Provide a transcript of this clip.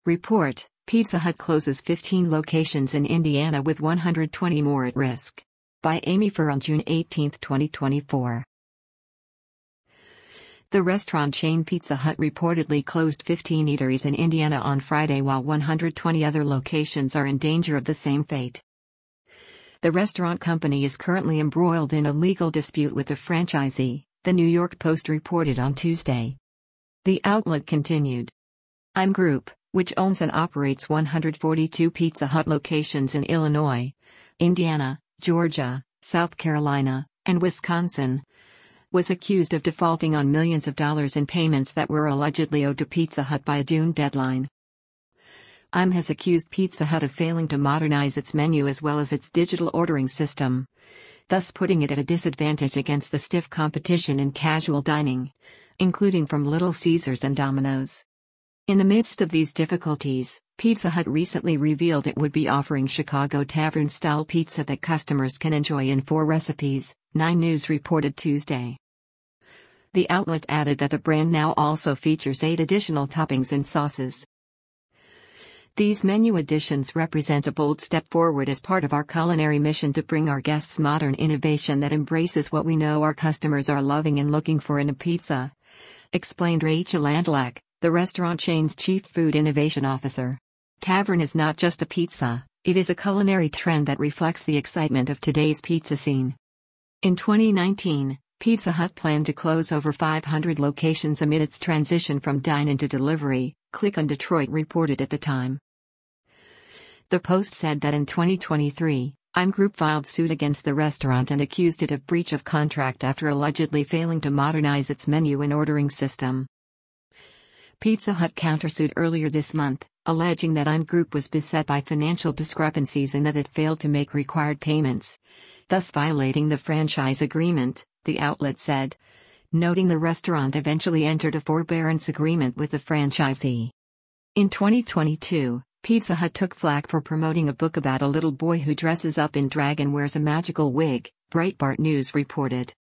Report: Pizza Hut closes 15 locations in Indiana with 120 more at risk. By Amy Furr on June 18, 2024. The restaurant chain Pizza Hut reportedly closed 15 eateries in Indiana on Friday, while 120 other locations are in danger of the same fate. The restaurant company is currently embroiled in a legal dispute with the franchisee, the New York Post reported on Tuesday. The outlet continued. IM Group, which owns and operates 142 Pizza Hut locations in Illinois, Indiana, Georgia, South Carolina, and Wisconsin, was accused of defaulting on millions of dollars in payments that were allegedly owed to Pizza Hut by a June deadline. IM has accused Pizza Hut of failing to modernize its menu as well as its digital ordering system, thus putting it at a disadvantage against the stiff competition in casual dining, including from Little Caesars and Domino's. In the midst of these difficulties, Pizza Hut recently revealed it would be offering Chicago tavern-style pizza that customers can enjoy in 4 recipes, 9 News reported Tuesday. The outlet added that the brand now also features 8 additional toppings and sauces. These menu additions represent a bold step forward as part of our culinary mission to bring our guests modern innovation that embraces what we know our customers are loving and looking for in a pizza, explained Rachel Andlack, the restaurant chain's chief food innovation officer. Tavern is not just a pizza, it is a culinary trend that reflects the excitement of today's pizza scene. In 2019, Pizza Hut planned to close over 500 locations amid its transition from dine-in to delivery, Click on Detroit reported at the time. The Post said that in 2023, IM Group filed suit against the restaurant and accused it of breach of contract after allegedly failing to modernize its menu and ordering system. Pizza Hut countersued earlier this month, alleging that IM Group was beset by financial discrepancies and that it failed to make required payments, thus violating the franchise agreement, the outlet said, noting the restaurant eventually entered a forbearance agreement with the franchisee. In 2022, Pizza Hut took flack for promoting a book about a little boy who dresses up in drag and wears a magical wig, Breitbart News reported.